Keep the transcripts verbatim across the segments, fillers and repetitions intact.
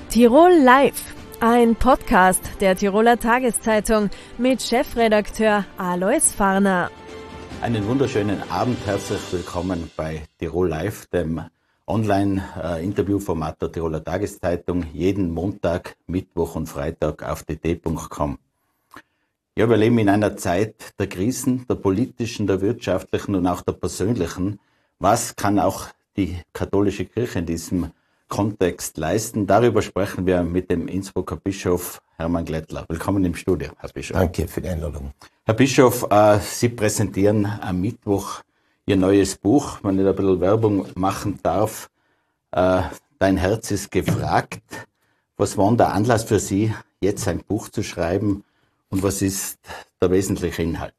Tirol Live, ein Podcast der Tiroler Tageszeitung mit Chefredakteur Alois Farner. Einen wunderschönen Abend, herzlich willkommen bei Tirol Live, dem Online-Interviewformat der Tiroler Tageszeitung, jeden Montag, Mittwoch und Freitag auf d t punkt com. Ja, wir leben in einer Zeit der Krisen, der politischen, der wirtschaftlichen und auch der persönlichen. Was kann auch die katholische Kirche in diesem Kontext leisten? Darüber sprechen wir mit dem Innsbrucker Bischof Hermann Glättler. Willkommen im Studio, Herr Bischof. Danke für die Einladung. Herr Bischof, äh, Sie präsentieren am Mittwoch Ihr neues Buch. Wenn ich da ein bisschen Werbung machen darf, äh, Dein Herz ist gefragt. Was war denn der Anlass für Sie, jetzt ein Buch zu schreiben und was ist der wesentliche Inhalt?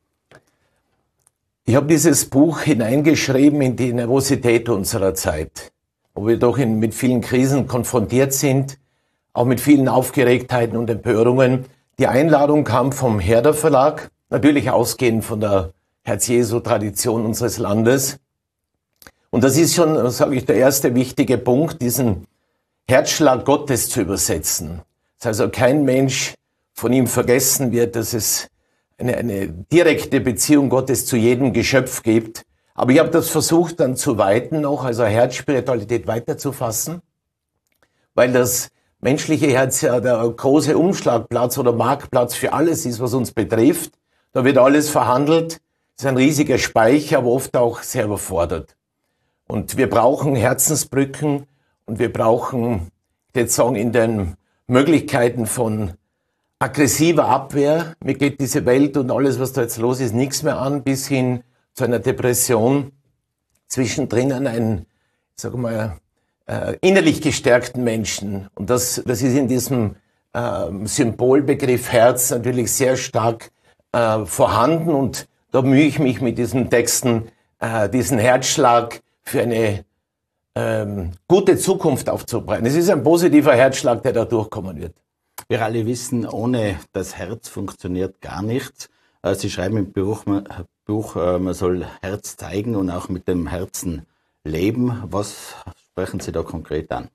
Ich habe dieses Buch hineingeschrieben in die Nervosität unserer Zeit, wo wir doch in, mit vielen Krisen konfrontiert sind, auch mit vielen Aufgeregtheiten und Empörungen. Die Einladung kam vom Herder Verlag, natürlich ausgehend von der Herz-Jesu-Tradition unseres Landes. Und das ist schon, sage ich, der erste wichtige Punkt, diesen Herzschlag Gottes zu übersetzen. Dass also kein Mensch von ihm vergessen wird, dass es eine, eine direkte Beziehung Gottes zu jedem Geschöpf gibt. Aber ich habe das versucht dann zu weiten noch, also Herzspiritualität weiterzufassen, weil das menschliche Herz ja der große Umschlagplatz oder Marktplatz für alles ist, was uns betrifft. Da wird alles verhandelt. Das ist ein riesiger Speicher, aber oft auch sehr überfordert. Und wir brauchen Herzensbrücken und wir brauchen, ich würde sagen, in den Möglichkeiten von aggressiver Abwehr. Mir geht diese Welt und alles, was da jetzt los ist, nichts mehr an, bis hin zu einer Depression. Zwischendrin einen, sag mal, äh, innerlich gestärkten Menschen. Und das, das ist in diesem äh, Symbolbegriff Herz natürlich sehr stark äh, vorhanden. Und da mühe ich mich mit diesen Texten, äh, diesen Herzschlag für eine ähm, gute Zukunft aufzubreiten. Es ist ein positiver Herzschlag, der da durchkommen wird. Wir alle wissen, ohne das Herz funktioniert gar nichts. Sie schreiben im Buch, Buch, man soll Herz zeigen und auch mit dem Herzen leben. Was sprechen Sie da konkret an?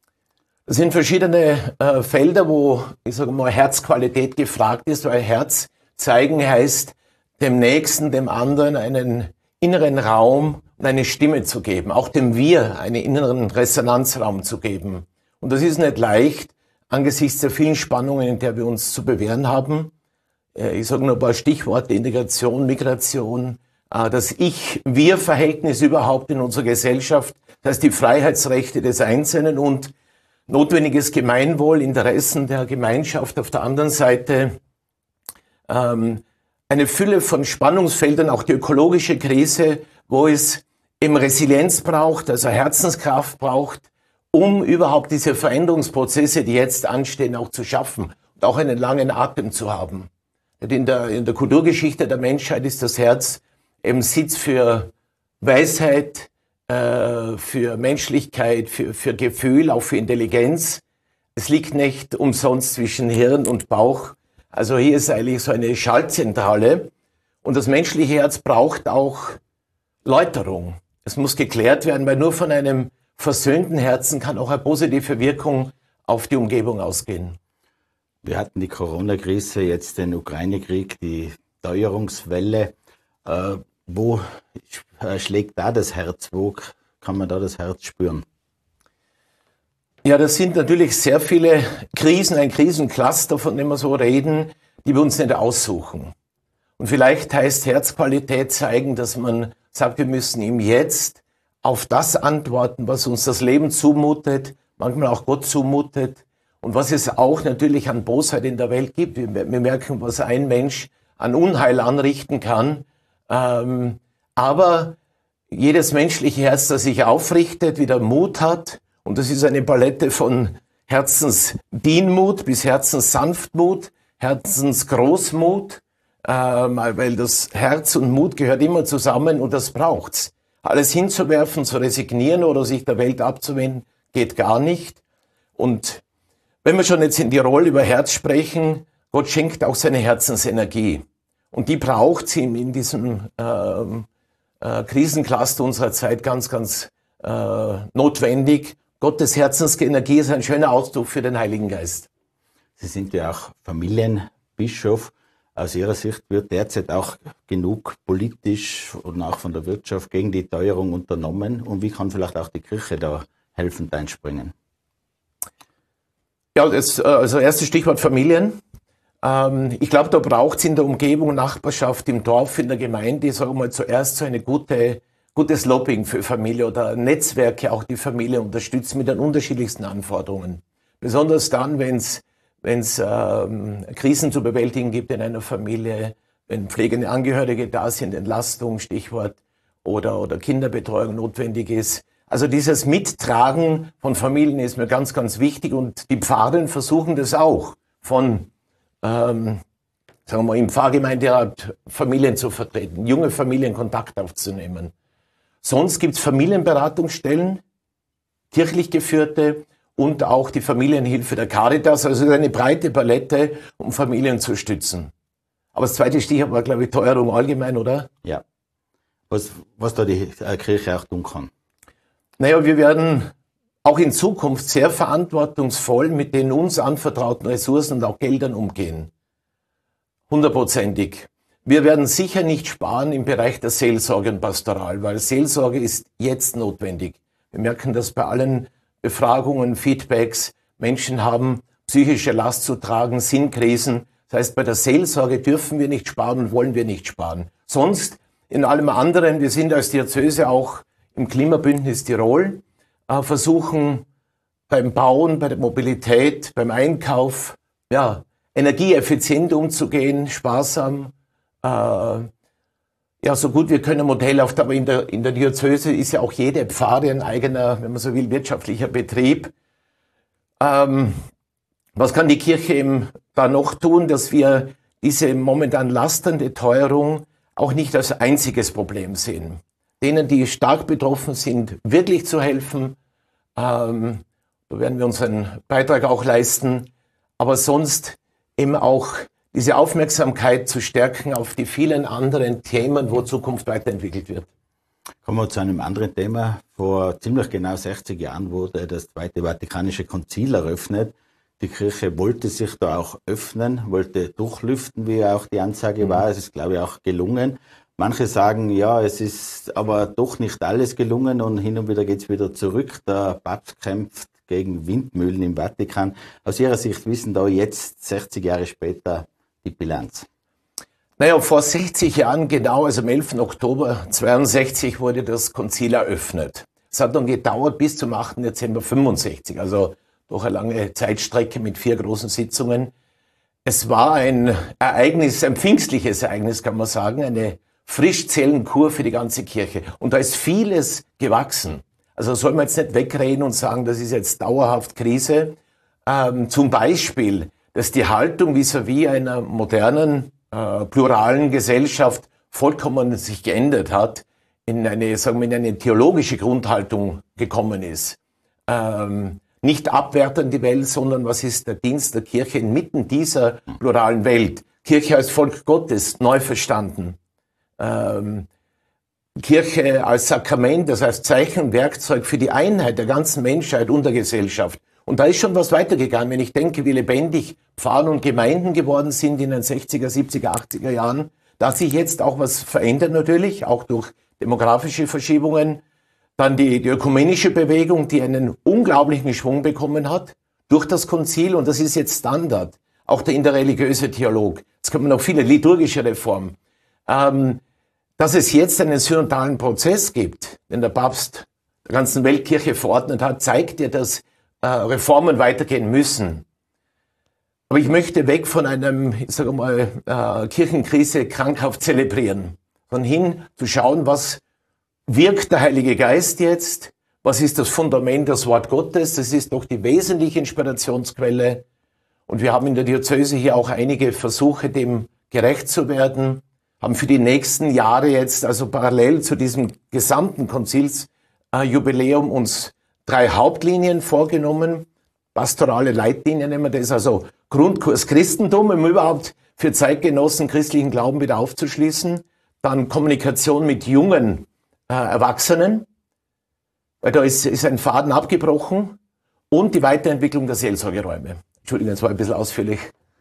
Es sind verschiedene äh, Felder, wo, ich sage mal, Herzqualität gefragt ist, weil Herz zeigen heißt, dem Nächsten, dem anderen einen inneren Raum und eine Stimme zu geben, auch dem Wir einen inneren Resonanzraum zu geben. Und das ist nicht leicht, angesichts der vielen Spannungen, in der wir uns zu bewähren haben. Ich sage nur ein paar Stichworte: Integration, Migration, das Ich-Wir-Verhältnis überhaupt in unserer Gesellschaft, das heißt die Freiheitsrechte des Einzelnen und notwendiges Gemeinwohl, Interessen der Gemeinschaft auf der anderen Seite. Ähm, eine Fülle von Spannungsfeldern, auch die ökologische Krise, wo es eben Resilienz braucht, also Herzenskraft braucht, um überhaupt diese Veränderungsprozesse, die jetzt anstehen, auch zu schaffen und auch einen langen Atem zu haben. In der, in der Kulturgeschichte der Menschheit ist das Herz eben Sitz für Weisheit, äh, für Menschlichkeit, für, für Gefühl, auch für Intelligenz. Es liegt nicht umsonst zwischen Hirn und Bauch. Also hier ist eigentlich so eine Schaltzentrale. Und das menschliche Herz braucht auch Läuterung. Es muss geklärt werden, weil nur von einem versöhnten Herzen kann auch eine positive Wirkung auf die Umgebung ausgehen. Wir hatten die Corona-Krise, jetzt den Ukraine-Krieg, die Teuerungswelle. Äh, wo äh, schlägt da das Herz? Wo kann man da das Herz spüren? Ja, das sind natürlich sehr viele Krisen, ein Krisencluster, von dem wir so reden, die wir uns nicht aussuchen. Und vielleicht heißt Herzqualität zeigen, dass man sagt, wir müssen ihm jetzt auf das antworten, was uns das Leben zumutet, manchmal auch Gott zumutet und was es auch natürlich an Bosheit in der Welt gibt. Wir, wir merken, was ein Mensch an Unheil anrichten kann. Ähm, aber jedes menschliche Herz, das sich aufrichtet, wieder Mut hat, und das ist eine Palette von Herzensdienmut bis Herzenssanftmut, Herzensgroßmut, ähm, weil das Herz und Mut gehört immer zusammen und das braucht's. Alles hinzuwerfen, zu resignieren oder sich der Welt abzuwenden, geht gar nicht. Und wenn wir schon jetzt in Tirol über Herz sprechen, Gott schenkt auch seine Herzensenergie. Und die braucht sie in diesem äh, äh, Krisencluster unserer Zeit ganz, ganz äh, notwendig. Gottes Herzensenergie ist ein schöner Ausdruck für den Heiligen Geist. Sie sind ja auch Familienbischof. Aus Ihrer Sicht wird derzeit auch genug politisch und auch von der Wirtschaft gegen die Teuerung unternommen. Und wie kann vielleicht auch die Kirche da helfend einspringen? Ja, das, also erstes Stichwort Familien. Ähm, ich glaube, da braucht es in der Umgebung, Nachbarschaft, im Dorf, in der Gemeinde, sagen wir mal, zuerst so eine gute, gutes Lobbying für Familie oder Netzwerke, auch die Familie unterstützen mit den unterschiedlichsten Anforderungen. Besonders dann, wenn es wenn es ähm, Krisen zu bewältigen gibt in einer Familie, wenn pflegende Angehörige da sind, Entlastung, Stichwort, oder, oder Kinderbetreuung notwendig ist. Also dieses Mittragen von Familien ist mir ganz, ganz wichtig und die Pfarrer versuchen das auch, von, ähm, sagen wir mal, im Pfarrgemeinderat Familien zu vertreten, junge Familien Kontakt aufzunehmen. Sonst gibt es Familienberatungsstellen, kirchlich geführte, und auch die Familienhilfe der Caritas, also eine breite Palette, um Familien zu stützen. Aber das zweite Stichwort war, glaube ich, Teuerung allgemein, oder? Ja. Was, was da die Kirche auch tun kann. Naja, wir werden auch in Zukunft sehr verantwortungsvoll mit den uns anvertrauten Ressourcen und auch Geldern umgehen. Hundertprozentig. Wir werden sicher nicht sparen im Bereich der Seelsorge und Pastoral, weil Seelsorge ist jetzt notwendig. Wir merken das bei allen Befragungen, Feedbacks, Menschen haben psychische Last zu tragen, Sinnkrisen. Das heißt, bei der Seelsorge dürfen wir nicht sparen und wollen wir nicht sparen. Sonst in allem anderen, wir sind als Diözese auch im Klimabündnis Tirol, äh, versuchen beim Bauen, bei der Mobilität, beim Einkauf, ja, energieeffizient umzugehen, sparsam, äh, ja, so gut wir können modellhaft, aber in der, in der Diözese ist ja auch jede Pfarre ein eigener, wenn man so will, wirtschaftlicher Betrieb. Ähm, was kann die Kirche eben da noch tun, dass wir diese momentan lastende Teuerung auch nicht als einziges Problem sehen? Denen, die stark betroffen sind, wirklich zu helfen. Ähm, da werden wir unseren Beitrag auch leisten. Aber sonst eben auch diese Aufmerksamkeit zu stärken auf die vielen anderen Themen, wo Zukunft weiterentwickelt wird. Kommen wir zu einem anderen Thema. Vor ziemlich genau sechzig Jahren wurde das Zweite Vatikanische Konzil eröffnet. Die Kirche wollte sich da auch öffnen, wollte durchlüften, wie auch die Ansage war. Es ist, glaube ich, auch gelungen. Manche sagen, ja, es ist aber doch nicht alles gelungen und hin und wieder geht es wieder zurück. Der Papst kämpft gegen Windmühlen im Vatikan. Aus Ihrer Sicht wissen da jetzt, sechzig Jahre später, die Bilanz? Naja, vor sechzig Jahren genau, also am elften Oktober zweiundsechzig wurde das Konzil eröffnet. Es hat dann gedauert bis zum achten Dezember fünfundsechzig, also doch eine lange Zeitstrecke mit vier großen Sitzungen. Es war ein Ereignis, ein pfingstliches Ereignis, kann man sagen, eine Frischzellenkur für die ganze Kirche. Und da ist vieles gewachsen. Also soll man jetzt nicht wegreden und sagen, das ist jetzt dauerhaft Krise. Ähm, zum Beispiel, dass die Haltung vis-à-vis einer modernen, äh, pluralen Gesellschaft vollkommen sich geändert hat, in eine, sagen wir, in eine theologische Grundhaltung gekommen ist. Ähm, nicht abwertend die Welt, sondern was ist der Dienst der Kirche inmitten dieser pluralen Welt? Kirche als Volk Gottes, neu verstanden. Ähm, Kirche als Sakrament, das heißt Zeichen und Werkzeug für die Einheit der ganzen Menschheit und der Gesellschaft. Und da ist schon was weitergegangen, wenn ich denke, wie lebendig Pfarren und Gemeinden geworden sind in den sechziger, siebziger, achtziger Jahren. Da hat sich jetzt auch was verändert natürlich, auch durch demografische Verschiebungen. Dann die, die ökumenische Bewegung, die einen unglaublichen Schwung bekommen hat durch das Konzil. Und das ist jetzt Standard. Auch der interreligiöse Dialog. Jetzt kommen noch viele liturgische Reformen. Ähm, dass es jetzt einen synodalen Prozess gibt, den der Papst der ganzen Weltkirche verordnet hat, zeigt ja, dass äh, Reformen weitergehen müssen. Aber ich möchte weg von einem, ich sage mal, äh, Kirchenkrise krankhaft zelebrieren, sondern hin zu schauen, was wirkt der Heilige Geist jetzt, was ist das Fundament, das Wort Gottes, das ist doch die wesentliche Inspirationsquelle. Und wir haben in der Diözese hier auch einige Versuche, dem gerecht zu werden, haben für die nächsten Jahre jetzt, also parallel zu diesem gesamten Konzilsjubiläum, uns drei Hauptlinien vorgenommen. Pastorale Leitlinien nennen wir das, also Grundkurs Christentum, um überhaupt für Zeitgenossen christlichen Glauben wieder aufzuschließen. Dann Kommunikation mit jungen äh, Erwachsenen. weil da ist, ist ein Faden abgebrochen und die Weiterentwicklung der Seelsorgeräume. Entschuldigung, das war ein bisschen ausführlich.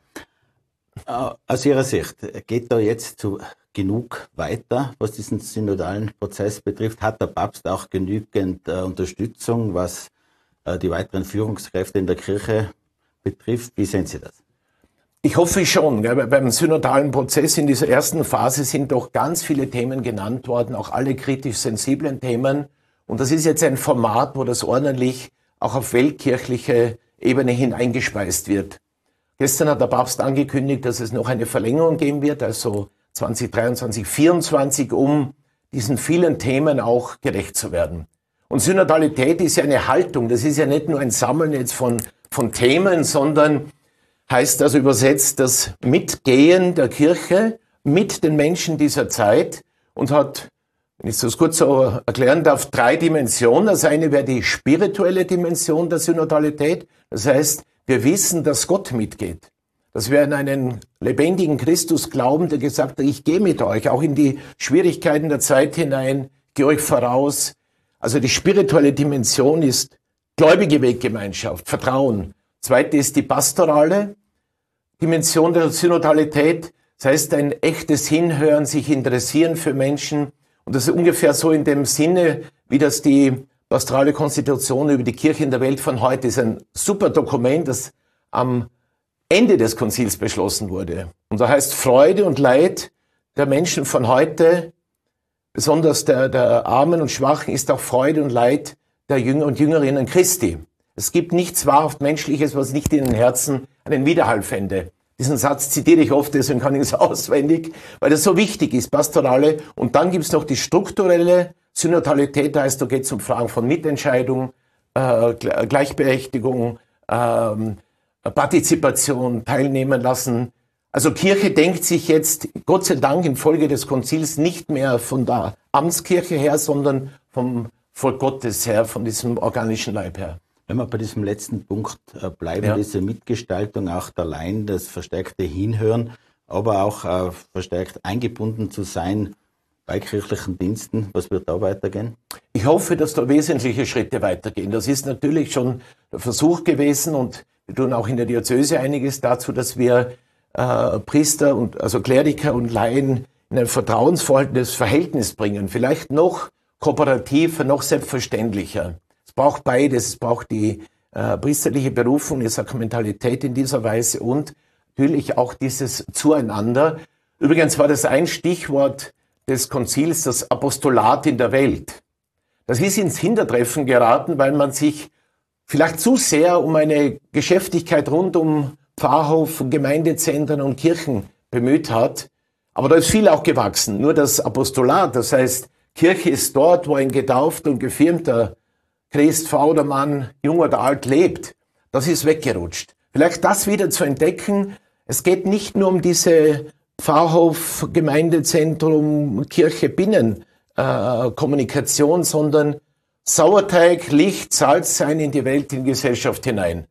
Aus Ihrer Sicht, geht da jetzt zu genug weiter, was diesen synodalen Prozess betrifft? Hat der Papst auch genügend äh, Unterstützung, was äh, die weiteren Führungskräfte in der Kirche betrifft? Wie sehen Sie das? Ich hoffe schon. Gell? Beim synodalen Prozess in dieser ersten Phase sind doch ganz viele Themen genannt worden, auch alle kritisch sensiblen Themen. Und das ist jetzt ein Format, wo das ordentlich auch auf weltkirchliche Ebene hin eingespeist wird. Gestern hat der Papst angekündigt, dass es noch eine Verlängerung geben wird, also zwanzig dreiundzwanzig, vierundzwanzig, um diesen vielen Themen auch gerecht zu werden. Und Synodalität ist ja eine Haltung. Das ist ja nicht nur ein Sammeln jetzt von, von Themen, sondern heißt also übersetzt das Mitgehen der Kirche mit den Menschen dieser Zeit und hat, wenn ich das kurz so erklären darf, drei Dimensionen. Das eine wäre die spirituelle Dimension der Synodalität. Das heißt, wir wissen, dass Gott mitgeht. Dass wir an einen lebendigen Christus glauben, der gesagt hat, ich gehe mit euch, auch in die Schwierigkeiten der Zeit hinein, gehe euch voraus. Also die spirituelle Dimension ist gläubige Weggemeinschaft, Vertrauen. Zweite ist die pastorale Dimension der Synodalität. Das heißt, ein echtes Hinhören, sich interessieren für Menschen. Und das ist ungefähr so in dem Sinne, wie das die pastorale Konstitution über die Kirche in der Welt von heute ist. Ein super Dokument, das am Ende des Konzils beschlossen wurde. Und da heißt Freude und Leid der Menschen von heute, besonders der, der Armen und Schwachen, ist auch Freude und Leid der Jünger und Jüngerinnen Christi. Es gibt nichts wahrhaft Menschliches, was nicht in den Herzen einen Widerhall fände. Diesen Satz zitiere ich oft, deswegen kann ich es auswendig, weil das so wichtig ist, pastorale. Und dann gibt es noch die strukturelle Synodalität, da heißt, da geht es um Fragen von Mitentscheidung, äh, Gleichberechtigung, ähm, Partizipation, teilnehmen lassen. Also Kirche denkt sich jetzt, Gott sei Dank, infolge des Konzils nicht mehr von der Amtskirche her, sondern vom Volk Gottes her, von diesem organischen Leib her. Wenn wir bei diesem letzten Punkt bleiben, ja. Diese Mitgestaltung auch der Laien, das verstärkte Hinhören, aber auch äh, verstärkt eingebunden zu sein bei kirchlichen Diensten. Was wird da weitergehen? Ich hoffe, dass da wesentliche Schritte weitergehen. Das ist natürlich schon der Versuch gewesen und wir tun auch in der Diözese einiges dazu, dass wir äh, Priester und also Kleriker und Laien in ein vertrauensvolles Verhältnis bringen. Vielleicht noch kooperativer, noch selbstverständlicher. Es braucht beides. Es braucht die äh, priesterliche Berufung, die Sakramentalität in dieser Weise und natürlich auch dieses Zueinander. Übrigens war das ein Stichwort des Konzils, das Apostolat in der Welt. Das ist ins Hintertreffen geraten, weil man sich vielleicht zu sehr um eine Geschäftigkeit rund um Pfarrhof, Gemeindezentren und Kirchen bemüht hat. Aber da ist viel auch gewachsen. Nur das Apostolat, das heißt, Kirche ist dort, wo ein getaufter und gefirmter Christ, Frau oder Mann, jung oder alt lebt. Das ist weggerutscht. Vielleicht das wieder zu entdecken. Es geht nicht nur um diese Pfarrhof, Gemeindezentrum, Kirche, Binnen, äh, Kommunikation, sondern Sauerteig, Licht, Salz sein in die Welt, in die Gesellschaft hinein.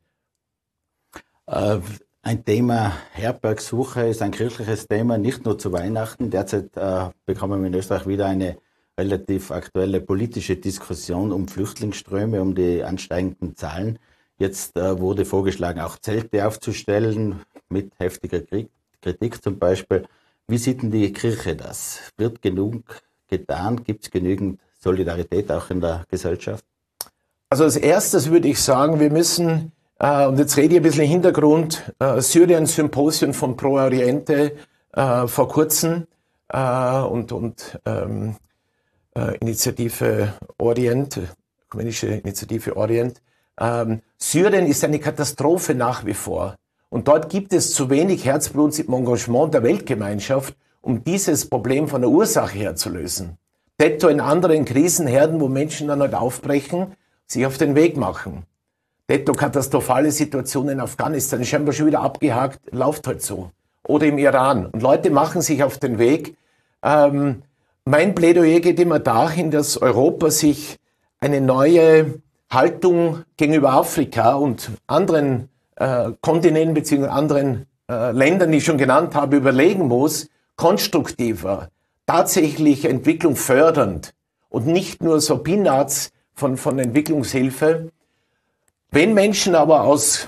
Äh, ein Thema Herbergsuche ist ein kirchliches Thema, nicht nur zu Weihnachten. Derzeit äh, bekommen wir in Österreich wieder eine relativ aktuelle politische Diskussion um Flüchtlingsströme, um die ansteigenden Zahlen. Jetzt äh, wurde vorgeschlagen, auch Zelte aufzustellen, mit heftiger Kritik zum Beispiel. Wie sieht denn die Kirche das? Wird genug getan? Gibt es genügend Solidarität auch in der Gesellschaft? Also als erstes würde ich sagen, wir müssen, äh, und jetzt rede ich ein bisschen im Hintergrund, äh, Syrien-Symposium von Pro Oriente äh, vor kurzem äh, und, und ähm, äh, Initiative Orient, ökumenische Initiative Orient. Ähm, Syrien ist eine Katastrophe nach wie vor. Und dort gibt es zu wenig Herzblut im Engagement der Weltgemeinschaft, um dieses Problem von der Ursache her zu lösen. Detto in anderen Krisenherden, wo Menschen dann halt aufbrechen, sich auf den Weg machen. Detto katastrophale Situationen in Afghanistan, scheinbar schon wieder abgehakt, läuft halt so. Oder im Iran. Und Leute machen sich auf den Weg. Ähm, mein Plädoyer geht immer dahin, dass Europa sich eine neue Haltung gegenüber Afrika und anderen äh, Kontinenten bzw. anderen äh, Ländern, die ich schon genannt habe, überlegen muss, konstruktiver, tatsächlich Entwicklung fördernd und nicht nur so Peanuts von, von Entwicklungshilfe. Wenn Menschen aber aus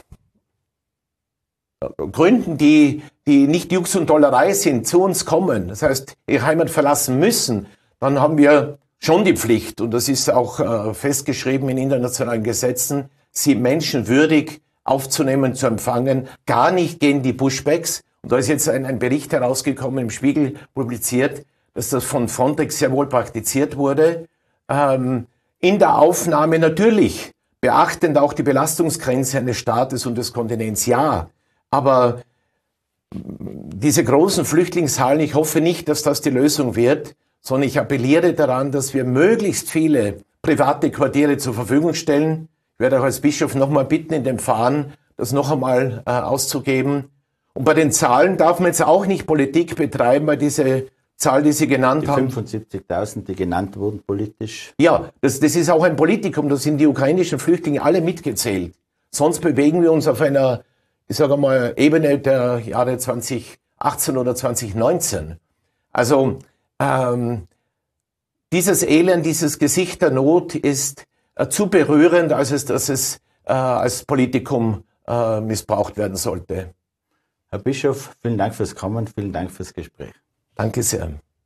Gründen, die, die nicht Jux und Dollerei sind, zu uns kommen, das heißt, ihre Heimat verlassen müssen, dann haben wir schon die Pflicht, und das ist auch äh, festgeschrieben in internationalen Gesetzen, sie menschenwürdig aufzunehmen, zu empfangen, gar nicht gegen die Pushbacks. Und da ist jetzt ein, ein Bericht herausgekommen, im Spiegel publiziert, dass das von Frontex sehr wohl praktiziert wurde. Ähm, in der Aufnahme natürlich, beachtend auch die Belastungsgrenze eines Staates und des Kontinents, ja. Aber diese großen Flüchtlingszahlen, ich hoffe nicht, dass das die Lösung wird, sondern ich appelliere daran, dass wir möglichst viele private Quartiere zur Verfügung stellen. Ich werde auch als Bischof nochmal bitten, in dem Fahren das noch einmal äh, auszugeben. Und bei den Zahlen darf man jetzt auch nicht Politik betreiben, weil diese Zahl, die Sie genannt die haben. fünfundsiebzigtausend, die genannt wurden politisch. Ja, das, das ist auch ein Politikum, da sind die ukrainischen Flüchtlinge alle mitgezählt. Sonst bewegen wir uns auf einer, ich sage mal, Ebene der Jahre zwanzig achtzehn oder zwanzig neunzehn. Also ähm, dieses Elend, dieses Gesicht der Not ist äh, zu berührend, als es, dass es äh, als Politikum äh, missbraucht werden sollte. Herr Bischof, vielen Dank fürs Kommen, vielen Dank fürs Gespräch. Danke sehr.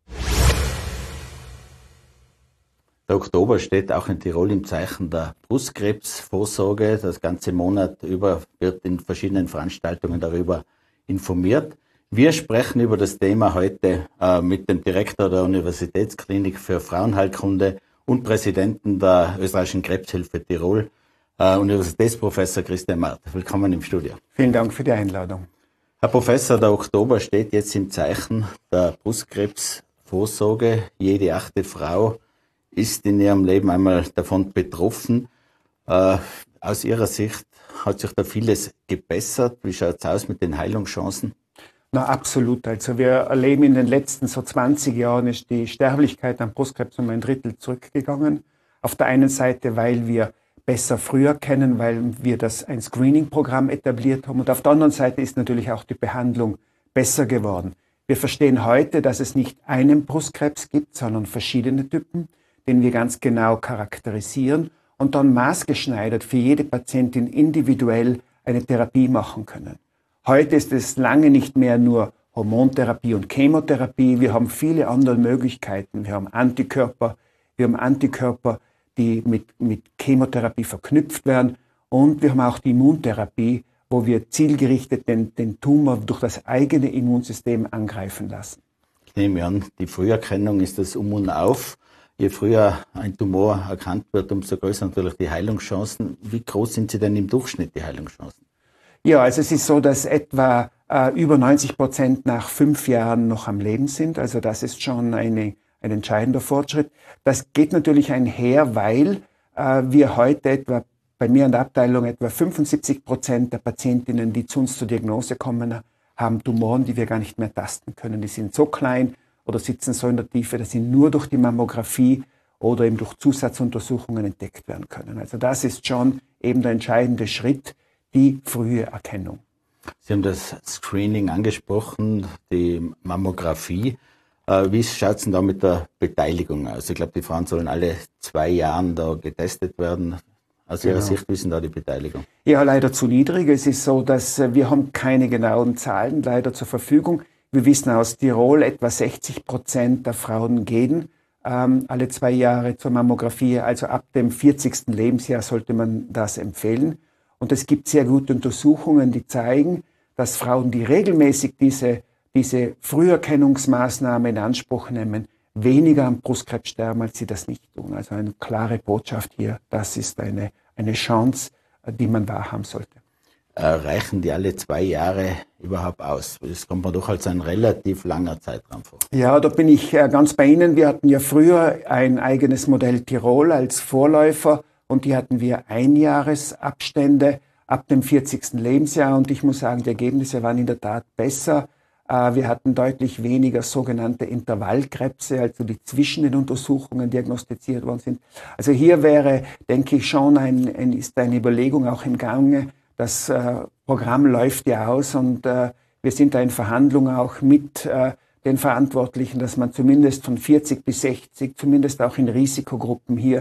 Der Oktober steht auch in Tirol im Zeichen der Brustkrebsvorsorge. Das ganze Monat über wird in verschiedenen Veranstaltungen darüber informiert. Wir sprechen über das Thema heute äh, mit dem Direktor der Universitätsklinik für Frauenheilkunde und Präsidenten der Österreichischen Krebshilfe Tirol, äh, Universitätsprofessor Christian Marth. Willkommen im Studio. Vielen Dank für die Einladung. Herr Professor, der Oktober steht jetzt im Zeichen der Brustkrebsvorsorge. Jede achte Frau ist in ihrem Leben einmal davon betroffen. Äh, aus Ihrer Sicht hat sich da vieles gebessert. Wie schaut es aus mit den Heilungschancen? Na, absolut. Also wir erleben in den letzten so zwanzig Jahren ist die Sterblichkeit an Brustkrebs um ein Drittel zurückgegangen. Auf der einen Seite, weil wir besser früher kennen, weil wir das ein Screening-Programm etabliert haben. Und auf der anderen Seite ist natürlich auch die Behandlung besser geworden. Wir verstehen heute, dass es nicht einen Brustkrebs gibt, sondern verschiedene Typen, den wir ganz genau charakterisieren und dann maßgeschneidert für jede Patientin individuell eine Therapie machen können. Heute ist es lange nicht mehr nur Hormontherapie und Chemotherapie. Wir haben viele andere Möglichkeiten. Wir haben Antikörper, wir haben Antikörper, die mit, mit Chemotherapie verknüpft werden. Und wir haben auch die Immuntherapie, wo wir zielgerichtet den, den Tumor durch das eigene Immunsystem angreifen lassen. Ich nehme an, die Früherkennung ist das Um und Auf. Je früher ein Tumor erkannt wird, umso größer natürlich die Heilungschancen. Wie groß sind sie denn im Durchschnitt, die Heilungschancen? Ja, also es ist so, dass etwa äh, über neunzig Prozent nach fünf Jahren noch am Leben sind. Also das ist schon eine, ein entscheidender Fortschritt. Das geht natürlich einher, weil äh, wir heute etwa bei mir in der Abteilung etwa fünfundsiebzig Prozent der Patientinnen, die zu uns zur Diagnose kommen, haben Tumoren, die wir gar nicht mehr tasten können. Die sind so klein oder sitzen so in der Tiefe, dass sie nur durch die Mammographie oder eben durch Zusatzuntersuchungen entdeckt werden können. Also das ist schon eben der entscheidende Schritt, die frühe Erkennung. Sie haben das Screening angesprochen, die Mammographie. Wie schaut es denn da mit der Beteiligung aus? Ich glaube, die Frauen sollen alle zwei Jahre da getestet werden. Aus Ihrer Genau. Sicht, wie ist denn da die Beteiligung? Ja, leider zu niedrig. Es ist so, dass wir haben keine genauen Zahlen leider zur Verfügung. Wir wissen aus Tirol, etwa sechzig Prozent der Frauen gehen ähm, alle zwei Jahre zur Mammographie. Also ab dem vierzigsten Lebensjahr sollte man das empfehlen. Und es gibt sehr gute Untersuchungen, die zeigen, dass Frauen, die regelmäßig diese, diese Früherkennungsmaßnahme in Anspruch nehmen, weniger am Brustkrebs sterben, als sie das nicht tun. Also eine klare Botschaft hier, das ist eine, eine Chance, die man wahrhaben sollte. Äh, reichen die alle zwei Jahre überhaupt aus? Das kommt mir doch als ein relativ langer Zeitraum vor. Ja, da bin ich ganz bei Ihnen. Wir hatten ja früher ein eigenes Modell Tirol als Vorläufer und die hatten wir Einjahresabstände ab dem vierzigsten Lebensjahr. Und ich muss sagen, die Ergebnisse waren in der Tat besser. Wir hatten deutlich weniger sogenannte Intervallkrebse, also die zwischen den Untersuchungen diagnostiziert worden sind. Also hier wäre, denke ich, schon ein, ein, ist eine Überlegung auch im Gange. Das äh, Programm läuft ja aus und äh, wir sind da in Verhandlungen auch mit äh, den Verantwortlichen, dass man zumindest von vierzig bis sechzig, zumindest auch in Risikogruppen hier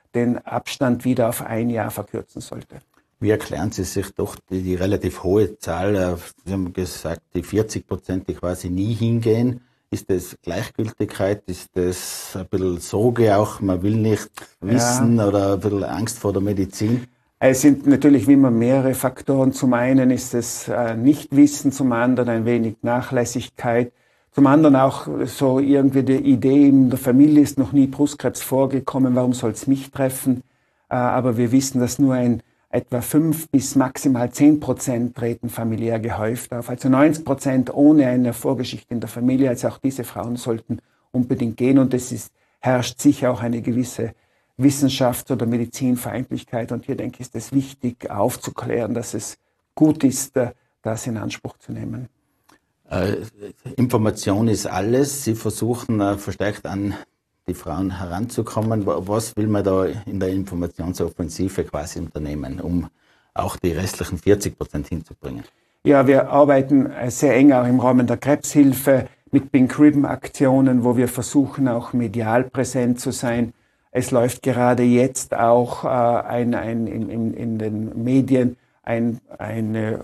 den Abstand wieder auf ein Jahr verkürzen sollte. Wie erklären Sie sich doch die, die relativ hohe Zahl? Sie haben gesagt, die vierzig Prozent, die quasi nie hingehen. Ist das Gleichgültigkeit? Ist das ein bisschen Sorge auch? Man will nicht wissen ja. Oder ein bisschen Angst vor der Medizin? Es sind natürlich wie immer mehrere Faktoren. Zum einen ist es äh, Nichtwissen, zum anderen ein wenig Nachlässigkeit. Zum anderen auch so irgendwie die Idee, in der Familie ist noch nie Brustkrebs vorgekommen, warum soll es mich treffen? Äh, aber wir wissen, dass nur ein etwa fünf bis maximal zehn Prozent treten familiär gehäuft auf. Also neunzig Prozent ohne eine Vorgeschichte in der Familie. Also auch diese Frauen sollten unbedingt gehen. Und es ist, herrscht sicher auch eine gewisse Wissenschafts- oder Medizinfeindlichkeit. Und hier denke ich, ist es wichtig aufzuklären, dass es gut ist, das in Anspruch zu nehmen. Äh, Information ist alles. Sie versuchen äh, verstärkt an die Frauen heranzukommen. Was will man da in der Informationsoffensive quasi unternehmen, um auch die restlichen vierzig Prozent hinzubringen? Ja, wir arbeiten sehr eng auch im Rahmen der Krebshilfe mit Pink Ribbon Aktionen, wo wir versuchen, auch medial präsent zu sein. Es läuft gerade jetzt auch äh, ein, ein, in, in, in den Medien ein, eine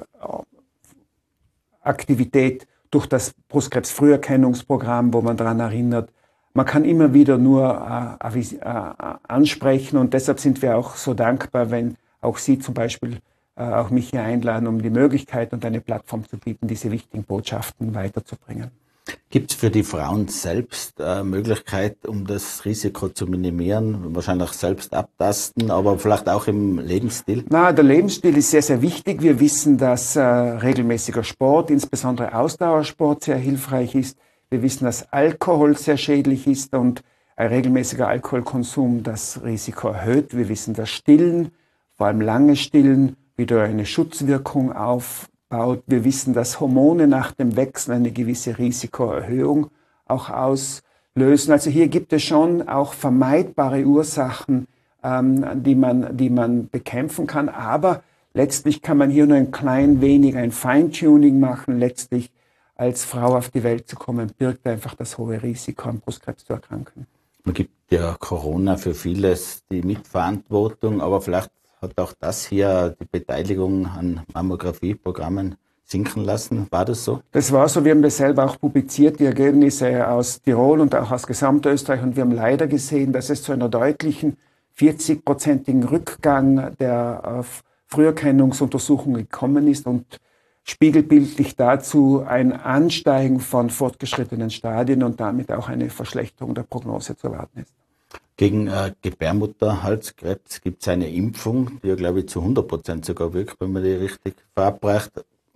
Aktivität durch das Brustkrebs-Früherkennungsprogramm, wo man daran erinnert. Man kann immer wieder nur äh, äh, ansprechen und deshalb sind wir auch so dankbar, wenn auch Sie zum Beispiel äh, auch mich hier einladen, um die Möglichkeit und eine Plattform zu bieten, diese wichtigen Botschaften weiterzubringen. Gibt es für die Frauen selbst äh, Möglichkeit, um das Risiko zu minimieren? Wahrscheinlich selbst abtasten, aber vielleicht auch im Lebensstil? Na, der Lebensstil ist sehr, sehr wichtig. Wir wissen, dass äh, regelmäßiger Sport, insbesondere Ausdauersport, sehr hilfreich ist. Wir wissen, dass Alkohol sehr schädlich ist und ein regelmäßiger Alkoholkonsum das Risiko erhöht. Wir wissen, dass Stillen, vor allem lange Stillen, wieder eine Schutzwirkung aufbaut. Wir wissen, dass Hormone nach dem Wechsel eine gewisse Risikoerhöhung auch auslösen. Also hier gibt es schon auch vermeidbare Ursachen, ähm, die man, die man bekämpfen kann. Aber letztlich kann man hier nur ein klein wenig ein Feintuning machen. Letztlich als Frau auf die Welt zu kommen, birgt einfach das hohe Risiko, an Brustkrebs zu erkranken. Man gibt ja Corona für vieles die Mitverantwortung, aber vielleicht hat auch das hier die Beteiligung an Mammografieprogrammen sinken lassen. War das so? Das war so. Wir haben das selber auch publiziert, die Ergebnisse aus Tirol und auch aus Gesamtösterreich. Und wir haben leider gesehen, dass es zu einer deutlichen vierzig-prozentigen Rückgang der äh, Früherkennungsuntersuchungen gekommen ist und spiegelbildlich dazu ein Ansteigen von fortgeschrittenen Stadien und damit auch eine Verschlechterung der Prognose zu erwarten ist. Gegen äh, Gebärmutterhalskrebs gibt es eine Impfung, die ja, glaube ich, zu hundert Prozent sogar wirkt, wenn man die richtig verabreicht.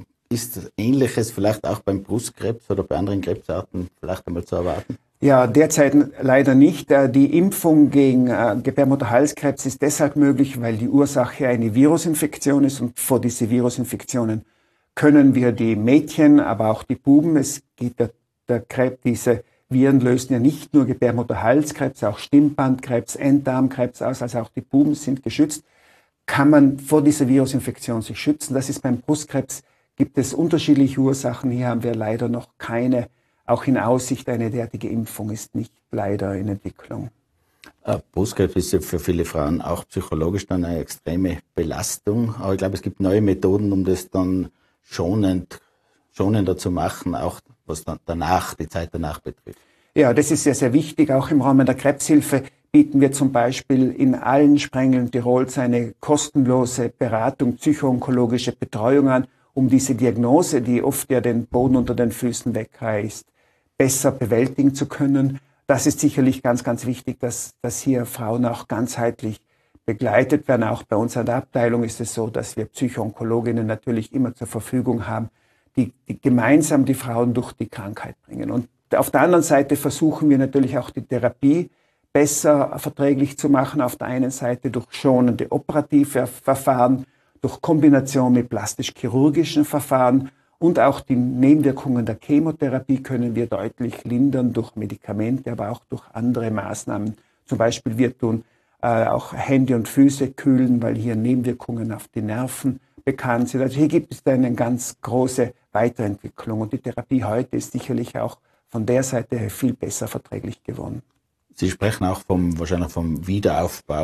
Ist Ähnliches vielleicht auch beim Brustkrebs oder bei anderen Krebsarten vielleicht einmal zu erwarten? Ja, derzeit leider nicht. Die Impfung gegen äh, Gebärmutterhalskrebs ist deshalb möglich, weil die Ursache eine Virusinfektion ist und vor diese Virusinfektionen können wir die Mädchen, aber auch die Buben, es geht der, der Krebs, diese Viren lösen ja nicht nur Gebärmutterhalskrebs, auch Stimmbandkrebs, Enddarmkrebs aus, also auch die Buben sind geschützt. Kann man vor dieser Virusinfektion sich schützen? Das ist beim Brustkrebs, gibt es unterschiedliche Ursachen. Hier haben wir leider noch keine, auch in Aussicht, eine derartige Impfung ist nicht leider in Entwicklung. Brustkrebs ist ja für viele Frauen auch psychologisch dann eine extreme Belastung, aber ich glaube, es gibt neue Methoden, um das dann schonend, schonender zu machen, auch was dann danach, die Zeit danach betrifft. Ja, das ist sehr, sehr wichtig. Auch im Rahmen der Krebshilfe bieten wir zum Beispiel in allen Sprengeln Tirols eine kostenlose Beratung, psychoonkologische Betreuung an, um diese Diagnose, die oft ja den Boden unter den Füßen wegreißt, besser bewältigen zu können. Das ist sicherlich ganz, ganz wichtig, dass, dass hier Frauen auch ganzheitlich begleitet werden. Auch bei uns an der Abteilung ist es so, dass wir Psychoonkologinnen natürlich immer zur Verfügung haben, die, die gemeinsam die Frauen durch die Krankheit bringen. Und auf der anderen Seite versuchen wir natürlich auch die Therapie besser verträglich zu machen. Auf der einen Seite durch schonende operative Verfahren, durch Kombination mit plastisch-chirurgischen Verfahren und auch die Nebenwirkungen der Chemotherapie können wir deutlich lindern durch Medikamente, aber auch durch andere Maßnahmen. Zum Beispiel wir tun äh, auch Hände und Füße kühlen, weil hier Nebenwirkungen auf die Nerven bekannt sind. Also hier gibt es eine ganz große Weiterentwicklung und die Therapie heute ist sicherlich auch von der Seite viel besser verträglich geworden. Sie sprechen auch vom, wahrscheinlich vom Wiederaufbau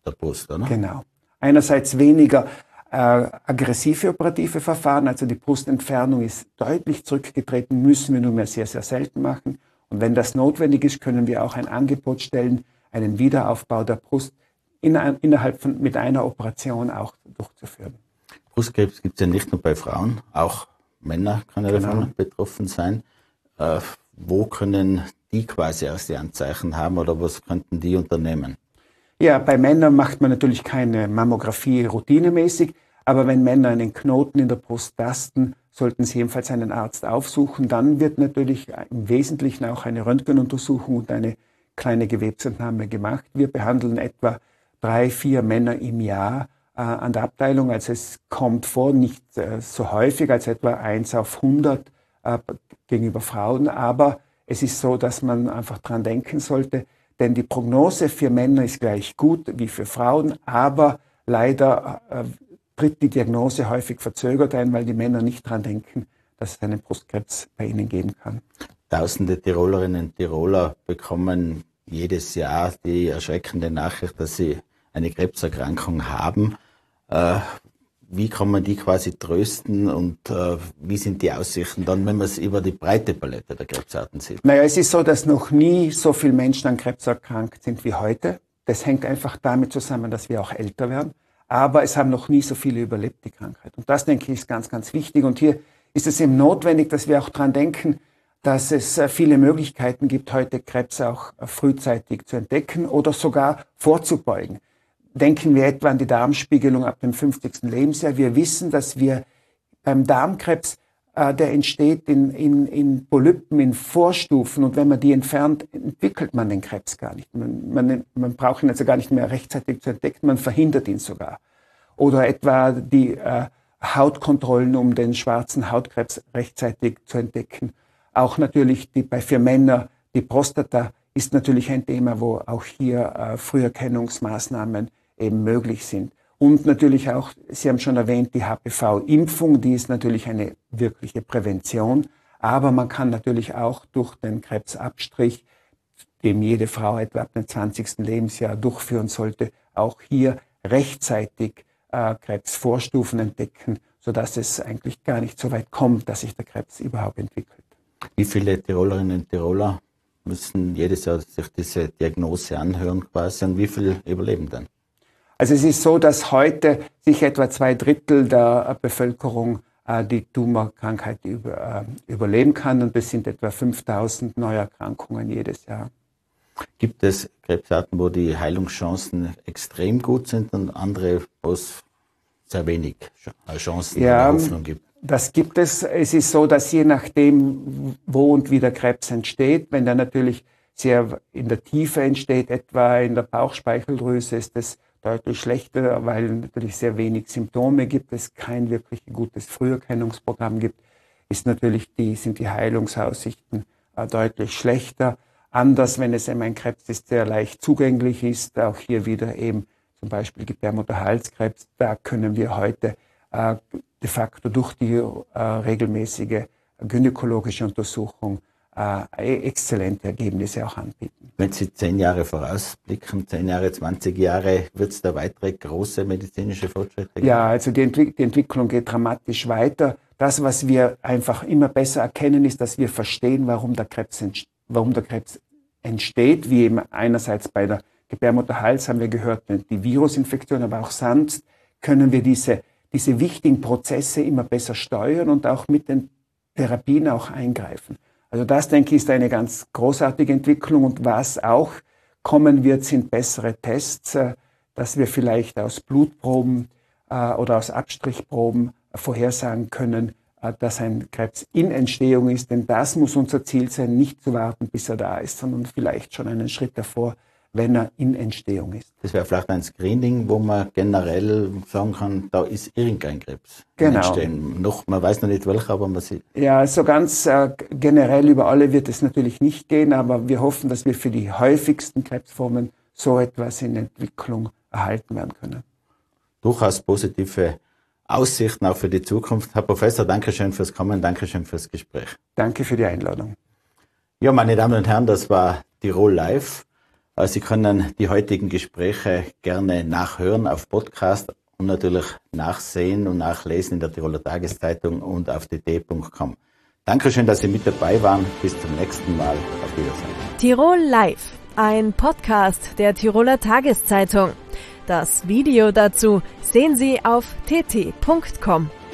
der Brust, oder? Genau. Einerseits weniger äh, aggressive operative Verfahren, also die Brustentfernung ist deutlich zurückgetreten, müssen wir nur mehr sehr, sehr selten machen. Und wenn das notwendig ist, können wir auch ein Angebot stellen, einen Wiederaufbau der Brust in, innerhalb von mit einer Operation auch durchzuführen. Brustkrebs gibt es ja nicht nur bei Frauen, auch Männer können Genau. davon betroffen sein. Äh, wo können die quasi erste Anzeichen haben oder was könnten die unternehmen? Ja, bei Männern macht man natürlich keine Mammographie routinemäßig, aber wenn Männer einen Knoten in der Brust tasten, sollten sie ebenfalls einen Arzt aufsuchen. Dann wird natürlich im Wesentlichen auch eine Röntgenuntersuchung und eine kleine Gewebsentnahme gemacht. Wir behandeln etwa drei, vier Männer im Jahr äh, an der Abteilung. Also es kommt vor, nicht äh, so häufig als etwa eins auf hundert äh, gegenüber Frauen, aber es ist so, dass man einfach dran denken sollte, denn die Prognose für Männer ist gleich gut wie für Frauen, aber leider äh, tritt die Diagnose häufig verzögert ein, weil die Männer nicht dran denken, dass es einen Brustkrebs bei ihnen geben kann. Tausende Tirolerinnen und Tiroler bekommen jedes Jahr die erschreckende Nachricht, dass sie eine Krebserkrankung haben. Äh, wie kann man die quasi trösten und äh, wie sind die Aussichten dann, wenn man es über die breite Palette der Krebsarten sieht? Naja, es ist so, dass noch nie so viele Menschen an Krebs erkrankt sind wie heute. Das hängt einfach damit zusammen, dass wir auch älter werden. Aber es haben noch nie so viele überlebt, die Krankheit. Und das, denke ich, ist ganz, ganz wichtig. Und hier ist es eben notwendig, dass wir auch dran denken, dass es viele Möglichkeiten gibt, heute Krebs auch frühzeitig zu entdecken oder sogar vorzubeugen. Denken wir etwa an die Darmspiegelung ab dem fünfzigsten Lebensjahr. Wir wissen, dass wir beim Darmkrebs, äh, der entsteht in, in, in Polypen, in Vorstufen. Und wenn man die entfernt, entwickelt man den Krebs gar nicht. Man, man, man braucht ihn also gar nicht mehr rechtzeitig zu entdecken, man verhindert ihn sogar. Oder etwa die äh, Hautkontrollen, um den schwarzen Hautkrebs rechtzeitig zu entdecken. Auch natürlich die, bei für Männer die Prostata ist natürlich ein Thema, wo auch hier äh, Früherkennungsmaßnahmen eben möglich sind. Und natürlich auch, Sie haben schon erwähnt, die H P V-Impfung, die ist natürlich eine wirkliche Prävention. Aber man kann natürlich auch durch den Krebsabstrich, den jede Frau etwa ab dem zwanzigsten Lebensjahr durchführen sollte, auch hier rechtzeitig äh, Krebsvorstufen entdecken, sodass es eigentlich gar nicht so weit kommt, dass sich der Krebs überhaupt entwickelt. Wie viele Tirolerinnen und Tiroler müssen jedes Jahr sich diese Diagnose anhören quasi und wie viele überleben dann? Also es ist so, dass heute sich etwa zwei Drittel der Bevölkerung äh, die Tumorkrankheit über, äh, überleben kann und das sind etwa fünftausend Neuerkrankungen jedes Jahr. Gibt es Krebsarten, wo die Heilungschancen extrem gut sind und andere, wo es sehr wenig Chancen ja, und Hoffnung gibt? Das gibt es. Es ist so, dass je nachdem, wo und wie der Krebs entsteht, wenn der natürlich sehr in der Tiefe entsteht, etwa in der Bauchspeicheldrüse, ist es deutlich schlechter, weil es natürlich sehr wenig Symptome gibt, es kein wirklich gutes Früherkennungsprogramm gibt, ist natürlich die, sind die Heilungsaussichten äh, deutlich schlechter. Anders, wenn es eben ein Krebs ist, der leicht zugänglich ist, auch hier wieder eben zum Beispiel Gebärmutterhalskrebs, da können wir heute äh, de facto durch die äh, regelmäßige gynäkologische Untersuchung äh, exzellente Ergebnisse auch anbieten. Wenn Sie zehn Jahre vorausblicken, zehn Jahre, zwanzig Jahre, wird es da weitere große medizinische Fortschritte geben? Ja, also die, Entwick- die Entwicklung geht dramatisch weiter. Das, was wir einfach immer besser erkennen, ist, dass wir verstehen, warum der Krebs, ent- warum der Krebs entsteht, wie eben einerseits bei der Gebärmutterhals haben wir gehört, die Virusinfektion, aber auch sonst können wir diese, diese wichtigen Prozesse immer besser steuern und auch mit den Therapien auch eingreifen. Also das, denke ich, ist eine ganz großartige Entwicklung und was auch kommen wird, sind bessere Tests, dass wir vielleicht aus Blutproben oder aus Abstrichproben vorhersagen können, dass ein Krebs in Entstehung ist, denn das muss unser Ziel sein, nicht zu warten, bis er da ist, sondern vielleicht schon einen Schritt davor, wenn er in Entstehung ist. Das wäre vielleicht ein Screening, wo man generell sagen kann, da ist irgendein Krebs genau. entstehen. Noch, man weiß noch nicht welcher, aber man sieht. Ja, so ganz äh, generell über alle wird es natürlich nicht gehen, aber wir hoffen, dass wir für die häufigsten Krebsformen so etwas in Entwicklung erhalten werden können. Durchaus positive Aussichten auch für die Zukunft. Herr Professor, danke schön fürs Kommen, danke schön fürs Gespräch. Danke für die Einladung. Ja, meine Damen und Herren, das war Tirol Live. Sie können die heutigen Gespräche gerne nachhören auf Podcast und natürlich nachsehen und nachlesen in der Tiroler Tageszeitung und auf t t punkt com. Dankeschön, dass Sie mit dabei waren. Bis zum nächsten Mal. Auf Wiedersehen. Tirol Live, ein Podcast der Tiroler Tageszeitung. Das Video dazu sehen Sie auf t t punkt com.